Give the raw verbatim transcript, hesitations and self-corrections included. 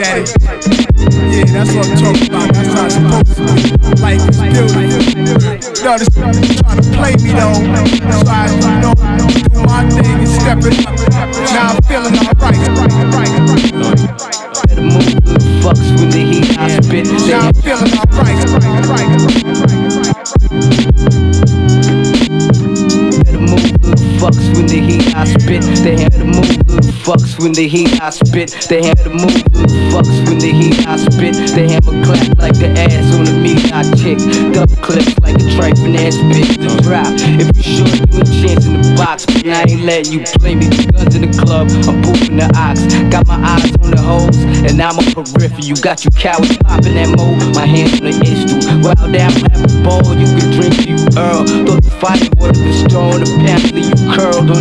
at it. Yeah, that's what I'm talking about. That's how it's supposed to be. Life is beautiful. No, this trying to play me though. So I, you know, do my thing and step it up. Now I'm feeling alright. Better move the fucks when the heat I spit. Now I'm feeling alright. Better move the fucks when the heat I spit. They had to move the fucks when the heat I spit. They had to move the fucks when the heat I spit. They hammer clap like the ass on the meat I kick. Double clips like a trifling ass bitch to drop. If you sure you a chance in the box, but I ain't letting you play me. Guns in the club, I'm booping the ox. Got my eyes on the hoes, and I'm a peripheral. You got you cowards popping that mo. My hands on the instru. Wild down, have a bowl, you can drink you Earl. Thought the fire would have been strong, apparently you curled on